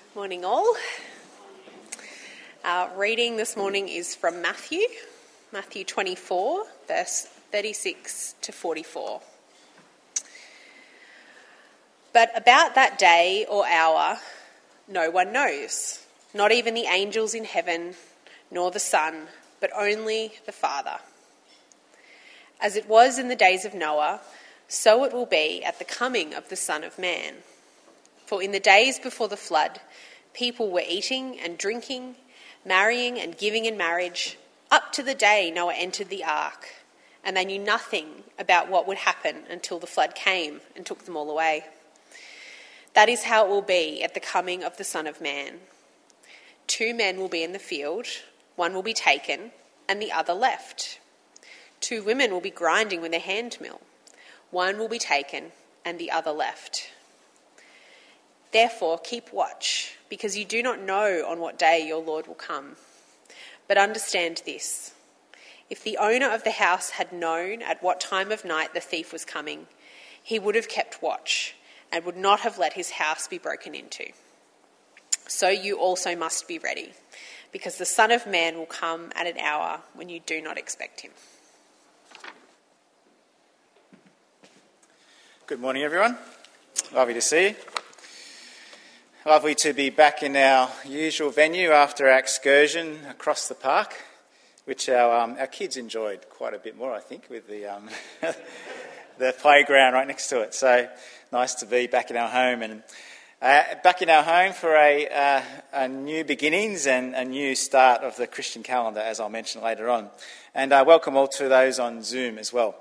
Morning all. Our reading this morning is from Matthew 24, verse 36 to 44. But about that day or hour, no one knows, not even the angels in heaven, nor the Son, but only the Father. As it was in the days of Noah, so it will be at the coming of the Son of Man. For in the days before the flood, people were eating and drinking, marrying and giving in marriage, up to the day Noah entered the ark, and they knew nothing about what would happen until the flood came and took them all away. That is how it will be at the coming of the Son of Man. 2 men will be in the field, one will be taken and the other left. 2 women will be grinding with their handmill, one will be taken and the other left. Therefore, keep watch, because you do not know on what day your Lord will come. But understand this: if the owner of the house had known at what time of night the thief was coming, he would have kept watch and would not have let his house be broken into. So you also must be ready, because the Son of Man will come at an hour when you do not expect him. Good morning, everyone. Lovely to see you. Lovely to be back in our usual venue after our excursion across the park, which our kids enjoyed quite a bit more, I think, with the the playground right next to it. So nice to be back in our home and back in our home for a new beginnings and a new start of the Christian calendar, as I'll mention later on. And welcome all to those on Zoom as well.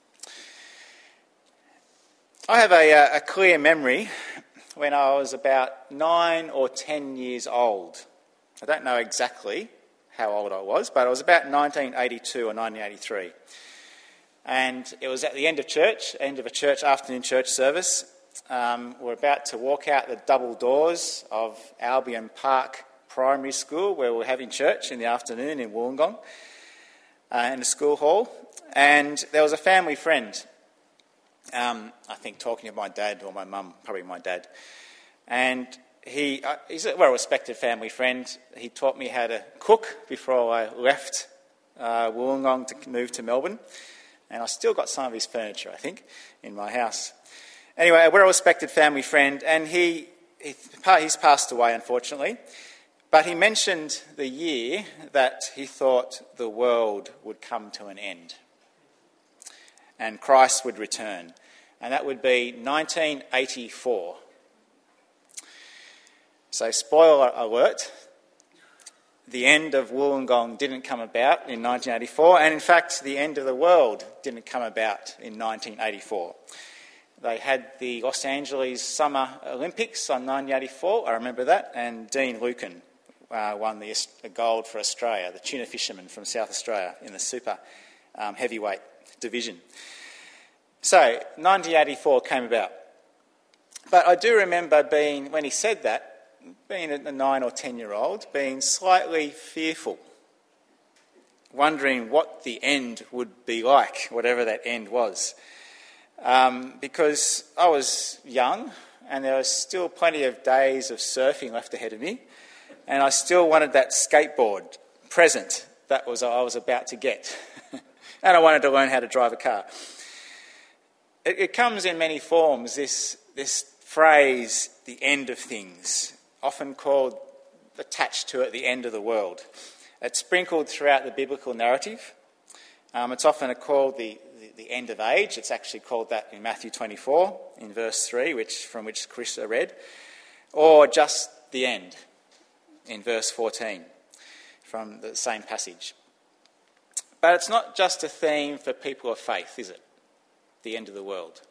I have a clear memory when I was about 9 or 10 years old. I don't know exactly how old I was, but it was about 1982 or 1983. And it was at the end of a church afternoon church service. We're about to walk out the double doors of Albion Park Primary School, where we're having church in the afternoon in Wollongong, in the school hall. And there was a family friend, I think talking to my dad or my mum, probably my dad. And he's a well-respected family friend. He taught me how to cook before I left Wollongong to move to Melbourne. And I still got some of his furniture, I think, in my house. Anyway, a well-respected family friend, and he's passed away, unfortunately. But he mentioned the year that he thought the world would come to an end and Christ would return. And that would be 1984. So, spoiler alert, the end of Wollongong didn't come about in 1984, and in fact, the end of the world didn't come about in 1984. They had the Los Angeles Summer Olympics on 1984, I remember that, and Dean Lucan won the gold for Australia, the tuna fisherman from South Australia in the super heavyweight division. So, 1984 came about. But I do remember when he said that, being a 9 or 10-year-old, being slightly fearful, wondering what the end would be like, whatever that end was. Because I was young and there was still plenty of days of surfing left ahead of me, and I still wanted that skateboard present that I was about to get. And I wanted to learn how to drive a car. It comes in many forms, this phrase, the end of things, often attached to it, the end of the world. It's sprinkled throughout the biblical narrative. It's often called the end of age. It's actually called that in Matthew 24, in verse 3, from which Chris read. Or just the end, in verse 14, from the same passage. But it's not just a theme for people of faith, is it? The end of the world.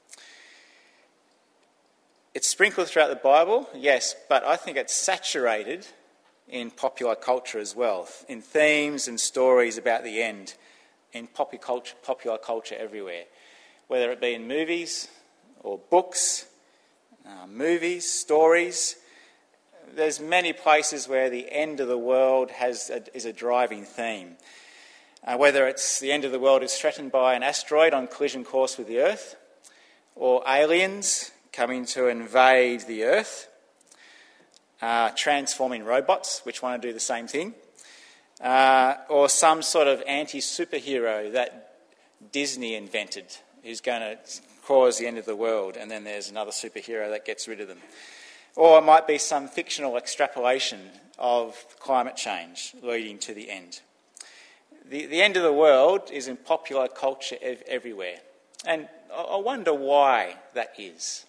It's sprinkled throughout the Bible, yes, but I think it's saturated in popular culture as well, in themes and stories about the end, in popular culture everywhere, whether it be in movies or books, movies, stories. There's many places where the end of the world is a driving theme. Whether it's the end of the world is threatened by an asteroid on collision course with the Earth, or aliens coming to invade the Earth, transforming robots which want to do the same thing, or some sort of anti-superhero that Disney invented who's going to cause the end of the world, and then there's another superhero that gets rid of them. Or it might be some fictional extrapolation of climate change leading to the end. The end of the world is in popular culture everywhere, and I wonder why that is.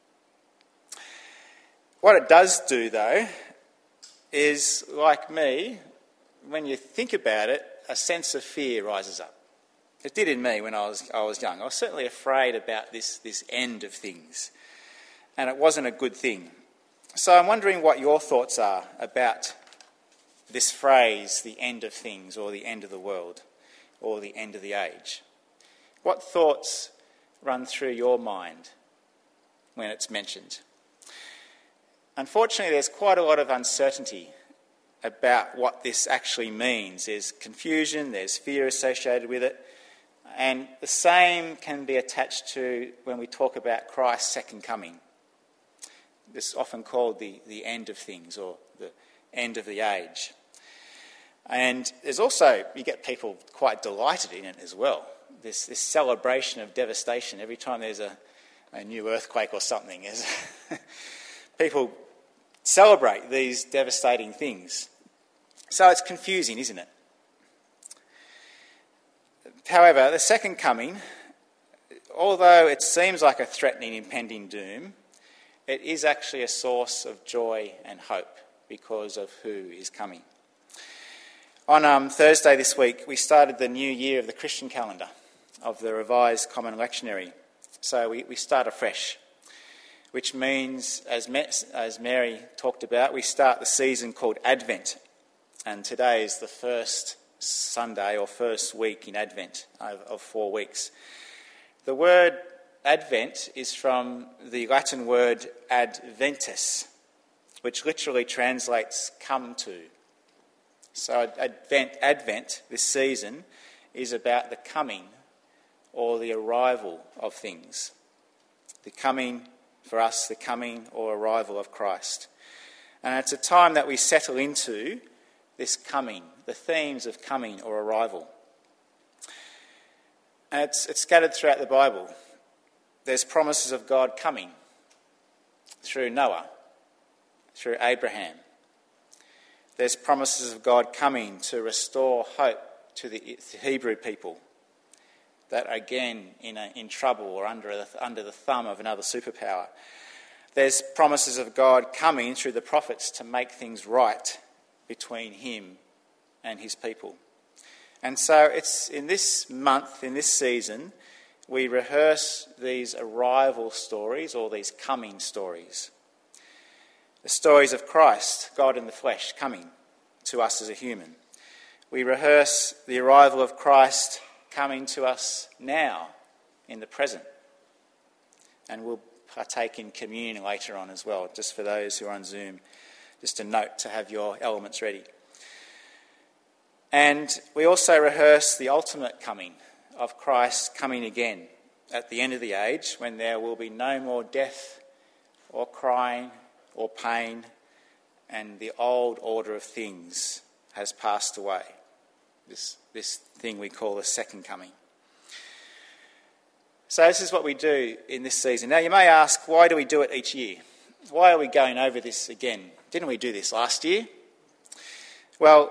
What it does do, though, is, like me, when you think about it, a sense of fear rises up. It did in me when I was young. I was certainly afraid about this end of things, and it wasn't a good thing. So I'm wondering what your thoughts are about this phrase, the end of things, or the end of the world, or the end of the age. What thoughts run through your mind when it's mentioned? Unfortunately, there's quite a lot of uncertainty about what this actually means. There's confusion, there's fear associated with it, and the same can be attached to when we talk about Christ's second coming. This is often called the end of things, or the end of the age. And there's also, you get people quite delighted in it as well. This celebration of devastation every time there's a new earthquake or something. People celebrate these devastating things. So it's confusing, isn't it? However, the second coming, although it seems like a threatening impending doom, it is actually a source of joy and hope because of who is coming. On Thursday this week, we started the new year of the Christian calendar, of the Revised Common Lectionary. So we start afresh, which means, as Mary talked about, we start the season called Advent. And today is the first Sunday or first week in Advent of 4 weeks. The word Advent is from the Latin word adventus, which literally translates come to. So Advent, this season, is about the coming or the arrival of things. The coming, for us, the coming or arrival of Christ. And it's a time that we settle into this coming, the themes of coming or arrival. And it's scattered throughout the Bible. There's promises of God coming through Noah, through Abraham. There's promises of God coming to restore hope to the Hebrew people that are again in trouble or under the thumb of another superpower. There's promises of God coming through the prophets to make things right between him and his people. And so it's in this month, in this season, we rehearse these arrival stories or these coming stories. The stories of Christ, God in the flesh, coming to us as a human. We rehearse the arrival of Christ coming to us now, in the present. And we'll partake in communion later on as well, just for those who are on Zoom. Just a note to have your elements ready. And we also rehearse the ultimate coming of Christ coming again at the end of the age, when there will be no more death or crying or pain, and the old order of things has passed away. This thing we call the second coming. So this is what we do in this season. Now you may ask, why do we do it each year? Why are we going over this again? Didn't we do this last year? Well,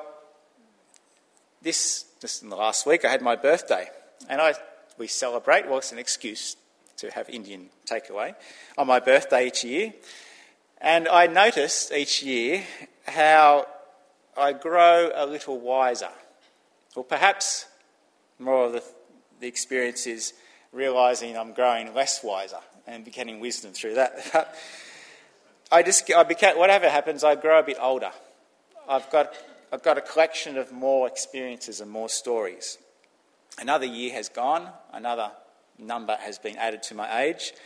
just in the last week I had my birthday, and we celebrate, well, it's an excuse to have Indian takeaway on my birthday each year. And I noticed each year how I grow a little wiser. Or perhaps more of the experience is realising I'm growing less wiser and getting wisdom through that. Whatever happens, I grow a bit older. I've got a collection of more experiences and more stories. Another year has gone, another number has been added to my age.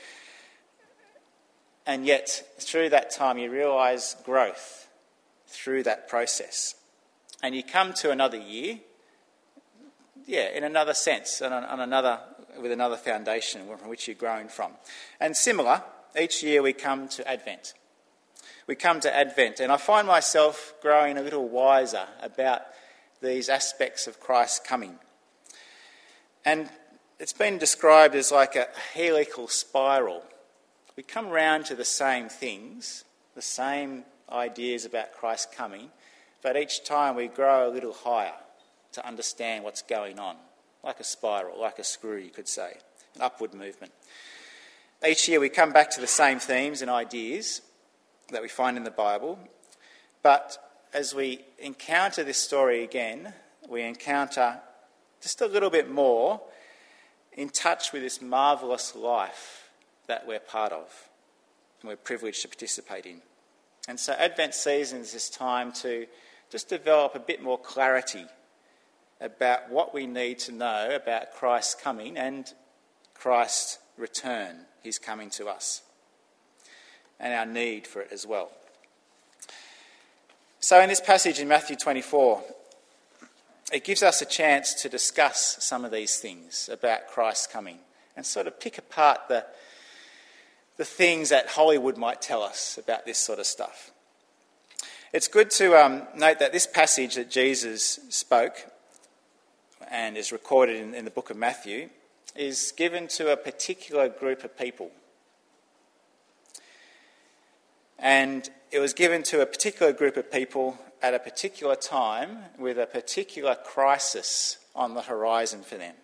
And yet, through that time, you realise growth through that process. And you come to another year, in another sense, with another foundation from which you're growing from. And similar, each year we come to Advent. we come to Advent, and I find myself growing a little wiser about these aspects of Christ's coming. And it's been described as like a helical spiral. We come round to the same things, the same ideas about Christ's coming, but each time we grow a little higher to understand what's going on, like a spiral, like a screw, you could say, an upward movement. Each year we come back to the same themes and ideas that we find in the Bible, but as we encounter this story again, we encounter just a little bit more in touch with this marvellous life that we're part of and we're privileged to participate in. And so Advent season is this time to just develop a bit more clarity about what we need to know about Christ's coming and Christ's return, his coming to us, and our need for it as well. So in this passage in Matthew 24, it gives us a chance to discuss some of these things about Christ's coming and sort of pick apart the things that Hollywood might tell us about this sort of stuff. It's good to note that this passage that Jesus spoke and is recorded in the book of Matthew is given to a particular group of people. And it was given to a particular group of people at a particular time with a particular crisis on the horizon for them.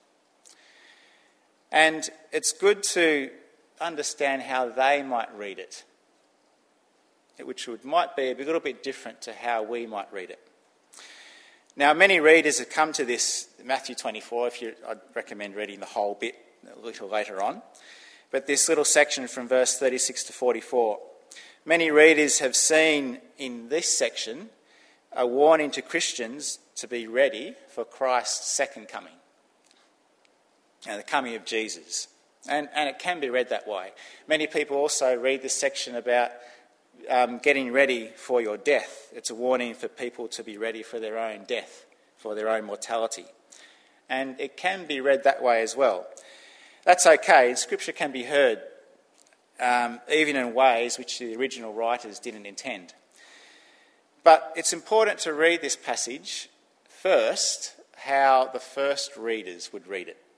And it's good to understand how they might read it, which might be a little bit different to how we might read it. Now, many readers have come to this Matthew 24. I'd recommend reading the whole bit a little later on. But this little section from verse 36 to 44, many readers have seen in this section a warning to Christians to be ready for Christ's second coming and the coming of Jesus. And it can be read that way. Many people also read this section about getting ready for your death. It's a warning for people to be ready for their own death, for their own mortality. And it can be read that way as well. That's okay. Scripture can be heard even in ways which the original writers didn't intend. But it's important to read this passage first how the first readers would read it,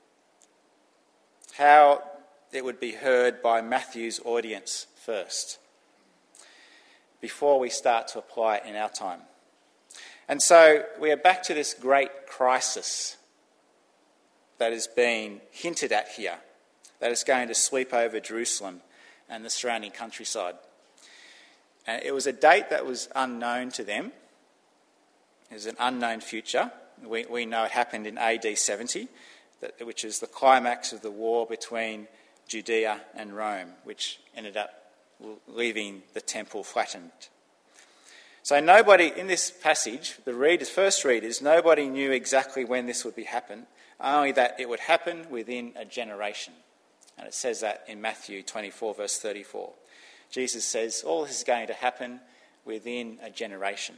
how it would be heard by Matthew's audience first, before we start to apply it in our time. And so we are back to this great crisis that is being hinted at here, that is going to sweep over Jerusalem and the surrounding countryside. It was a date that was unknown to them. It was an unknown future. We know it happened in AD 70, which is the climax of the war between Judea and Rome, which ended up leaving the temple flattened. So nobody in this passage, first readers, nobody knew exactly when this would happen, only that it would happen within a generation. And it says that in Matthew 24, verse 34. Jesus says all this is going to happen within a generation.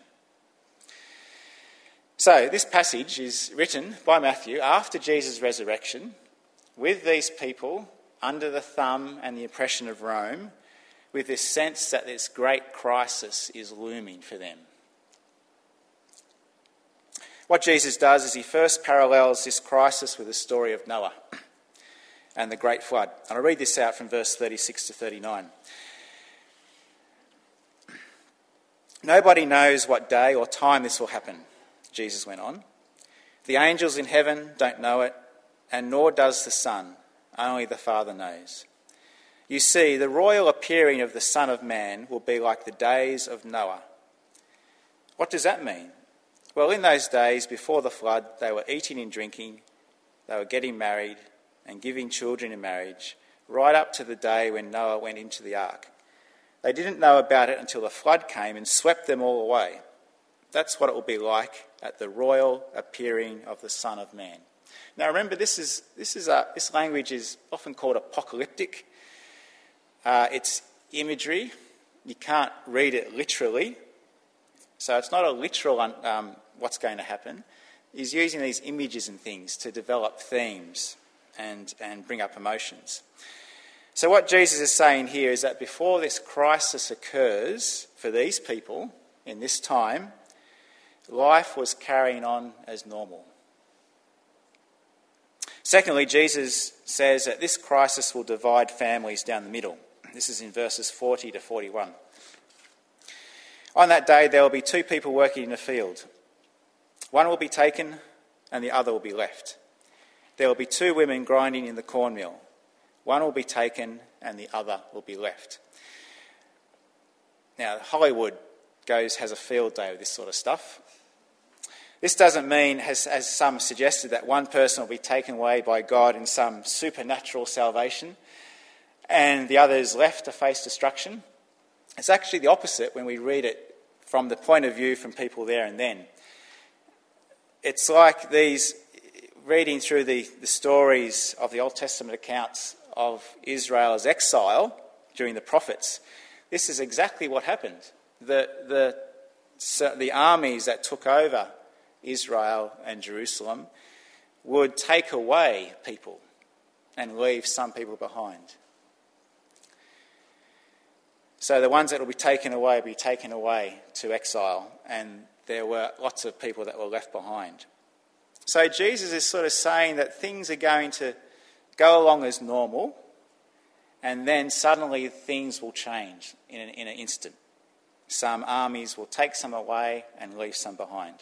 So this passage is written by Matthew after Jesus' resurrection, with these people under the thumb and the oppression of Rome, with this sense that this great crisis is looming for them. What Jesus does is he first parallels this crisis with the story of Noah and the great flood. And I'll read this out from verse 36 to 39. Nobody knows what day or time this will happen, Jesus went on. The angels in heaven don't know it, and nor does the Son. Only the Father knows. You see, the royal appearing of the Son of Man will be like the days of Noah. What does that mean? Well, in those days before the flood, they were eating and drinking, they were getting married and giving children in marriage, right up to the day when Noah went into the ark. They didn't know about it until the flood came and swept them all away. That's what it will be like at the royal appearing of the Son of Man. Now remember, this language is often called apocalyptic. It's imagery. You can't read it literally. So it's not a literal what's going to happen. He's using these images and things to develop themes and bring up emotions. So what Jesus is saying here is that before this crisis occurs for these people in this time, life was carrying on as normal. Secondly, Jesus says that this crisis will divide families down the middle. This is in verses 40 to 41. On that day there will be two people working in a field. One will be taken and the other will be left. There will be two women grinding in the cornmill. One will be taken and the other will be left. Now, Hollywood has a field day with this sort of stuff. This doesn't mean, as some suggested, that one person will be taken away by God in some supernatural salvation and the other is left to face destruction. It's actually the opposite when we read it from the point of view from people there and then. It's like these, reading through the stories of the Old Testament accounts of Israel's exile during the prophets. This is exactly what happened. The armies that took over Israel and Jerusalem would take away people and leave some people behind. So the ones that will be taken away to exile, and there were lots of people that were left behind. So Jesus is sort of saying that things are going to go along as normal, and then suddenly things will change in an instant. Some armies will take some away and leave some behind.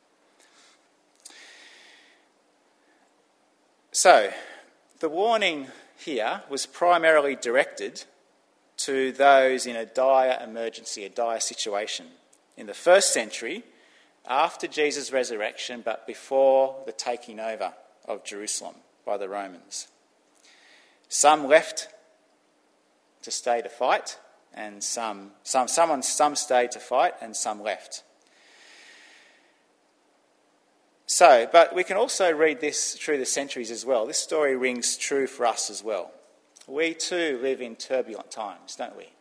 So, the warning here was primarily directed to those in a dire emergency, a dire situation. In the first century, after Jesus' resurrection, but before the taking over of Jerusalem by the Romans. Some left to stay to fight, and some stayed to fight, and some left. So, but we can also read this through the centuries as well. This story rings true for us as well. We too live in turbulent times, don't we?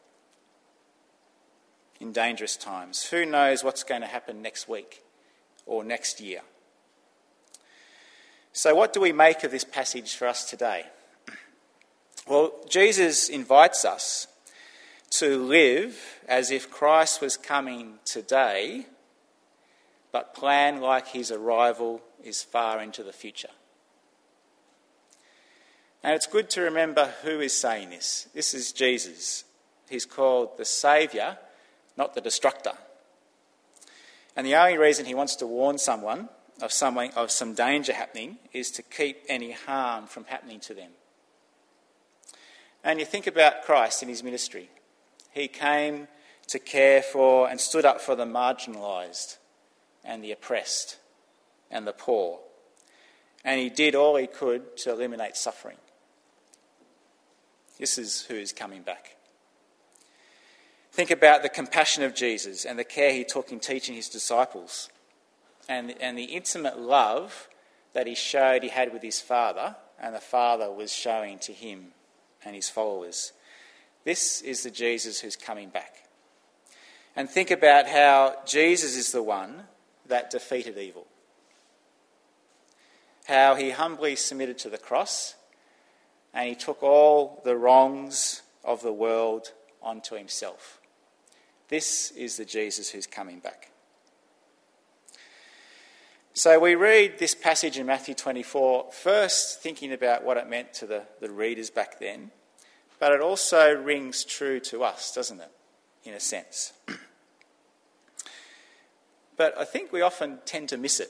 In dangerous times. Who knows what's going to happen next week or next year? So what do we make of this passage for us today? Well, Jesus invites us to live as if Christ was coming today, but plan like his arrival is far into the future. Now, it's good to remember who is saying this. This is Jesus. He's called the Saviour, not the Destructor. And the only reason he wants to warn someone of some danger happening is to keep any harm from happening to them. And you think about Christ in his ministry. He came to care for and stood up for the marginalised and the oppressed and the poor. And he did all he could to eliminate suffering. This is who is coming back. Think about the compassion of Jesus and the care he took in teaching his disciples and the intimate love that he showed he had with his Father and the Father was showing to him and his followers. This is the Jesus who's coming back. And think about how Jesus is the one that defeated evil. How he humbly submitted to the cross and he took all the wrongs of the world onto himself. This is the Jesus who's coming back. So we read this passage in Matthew 24, first thinking about what it meant to the readers back then, but it also rings true to us, doesn't it, in a sense. But I think we often tend to miss it.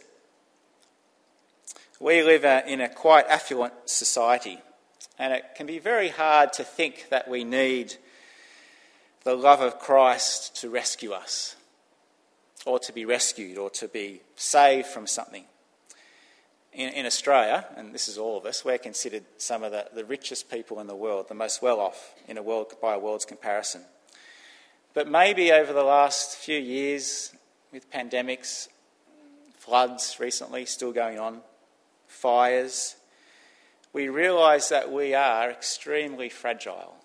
We live in a quite affluent society, and it can be very hard to think that we need the love of Christ to rescue us, or to be rescued, or to be saved from something. In Australia, and this is all of us, we're considered some of the richest people in the world, the most well-off by a world's comparison. But maybe over the last few years, with pandemics, floods recently still going on, fires, we realise that we are extremely fragile.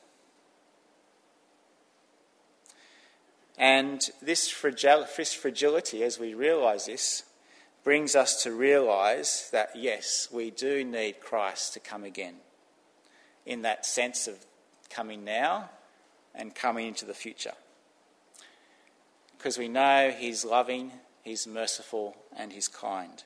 And this fragility, as we realise this, brings us to realise that, yes, we do need Christ to come again, in that sense of coming now and coming into the future. Because we know he's loving, he's merciful, and he's kind.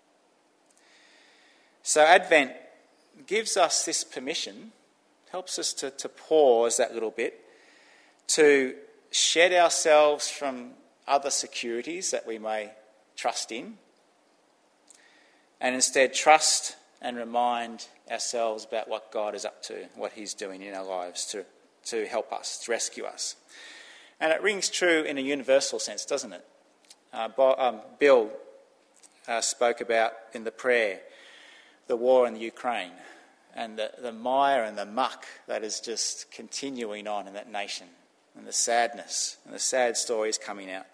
So Advent gives us this permission, helps us to pause that little bit, to shed ourselves from other securities that we may trust in, and instead trust and remind ourselves about what God is up to, what he's doing in our lives to help us, to rescue us. And it rings true in a universal sense, doesn't it? Bill spoke about in the prayer the war in the Ukraine and the mire and the muck that is just continuing on in that nation, and the sadness and the sad stories coming out.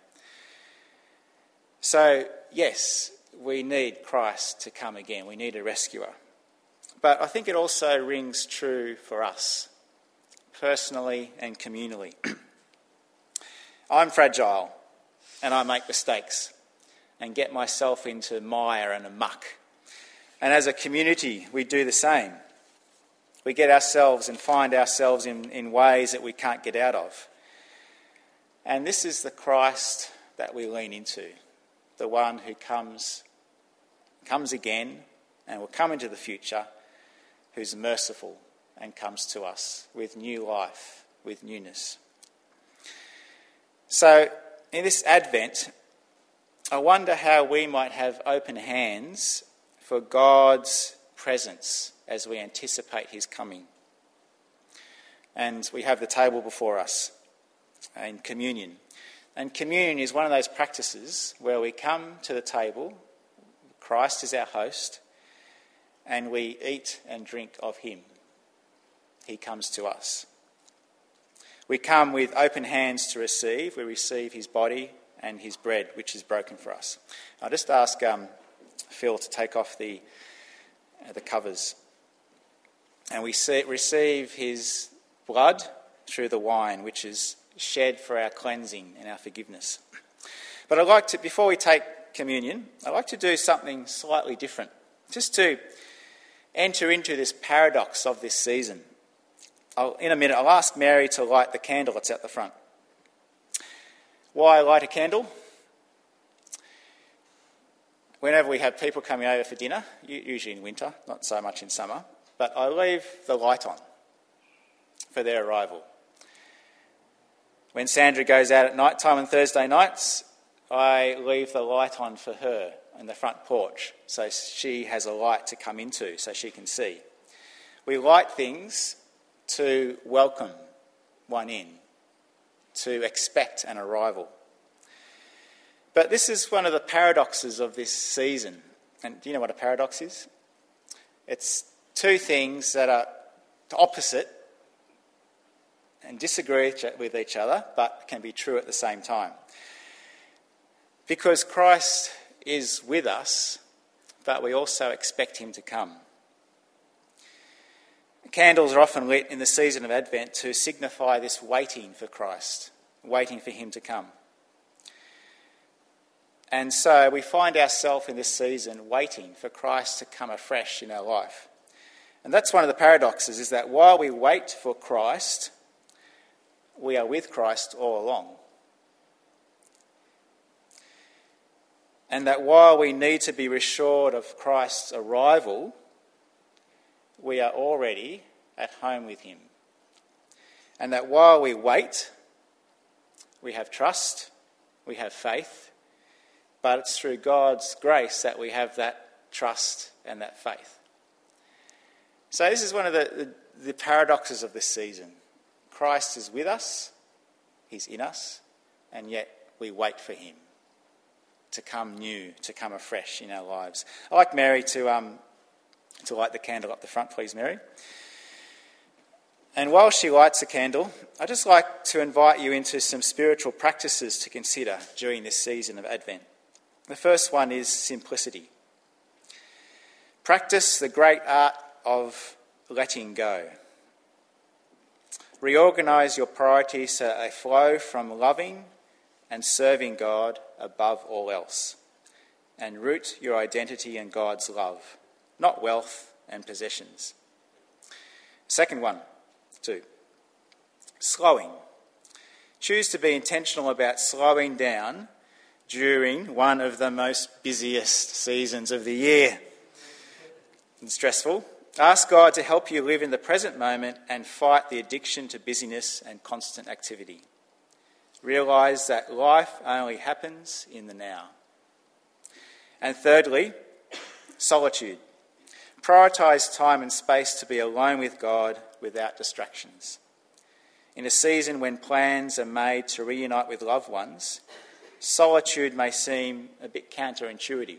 So, yes, we need Christ to come again. We need a rescuer. But I think it also rings true for us, personally and communally. I'm fragile and I make mistakes and get myself into mire and a muck. And as a community, we do the same. We get ourselves and find ourselves in ways that we can't get out of. And this is the Christ that we lean into, the one who comes again and will come into the future, who's merciful and comes to us with new life, with newness. So in this Advent, I wonder how we might have open hands for God's presence as we anticipate his coming. And we have the table before us in communion. And communion is one of those practices where we come to the table, Christ is our host, and we eat and drink of him. He comes to us. We come with open hands to receive. We receive his body and his bread, which is broken for us. I'll just ask Phil to take off the covers. And we receive his blood through the wine, which is shed for our cleansing and our forgiveness. But I'd like to, before we take communion, I'd like to do something slightly different, just to enter into this paradox of this season. In a minute, I'll ask Mary to light the candle that's at the front. Why light a candle? Whenever we have people coming over for dinner, usually in winter, not so much in summer, but I leave the light on for their arrival. When Sandra goes out at night time on Thursday nights, I leave the light on for her in the front porch so she has a light to come into so she can see. We light things to welcome one in, to expect an arrival. But this is one of the paradoxes of this season. And do you know what a paradox is? It's two things that are opposite and disagree with each other, but can be true at the same time. Because Christ is with us, but we also expect him to come. Candles are often lit in the season of Advent to signify this waiting for Christ, waiting for him to come. And so we find ourselves in this season waiting for Christ to come afresh in our life. And that's one of the paradoxes, is that while we wait for Christ, we are with Christ all along. And that while we need to be reassured of Christ's arrival, we are already at home with him. And that while we wait, we have trust, we have faith, but it's through God's grace that we have that trust and that faith. So this is one of the paradoxes of this season. Christ is with us, he's in us, and yet we wait for him to come new, to come afresh in our lives. I'd like Mary to light the candle up the front, please, Mary. And while she lights the candle, I'd just like to invite you into some spiritual practices to consider during this season of Advent. The first one is simplicity. Practice the great art of letting go. Reorganise your priorities so they flow from loving and serving God above all else, and root your identity in God's love, not wealth and possessions. Second one, 2. Slowing. Choose to be intentional about slowing down during one of the most busiest seasons of the year. It's stressful. Ask God to help you live in the present moment and fight the addiction to busyness and constant activity. Realise that life only happens in the now. And thirdly, solitude. Prioritise time and space to be alone with God without distractions. In a season when plans are made to reunite with loved ones, solitude may seem a bit counterintuitive.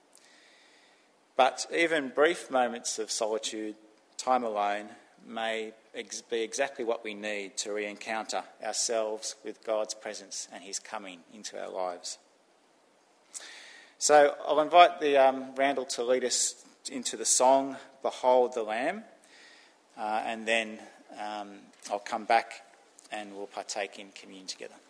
But even brief moments of solitude, time alone, may be exactly what we need to re-encounter ourselves with God's presence and his coming into our lives. So I'll invite the Randall to lead us into the song, Behold the Lamb, and then I'll come back and we'll partake in communion together.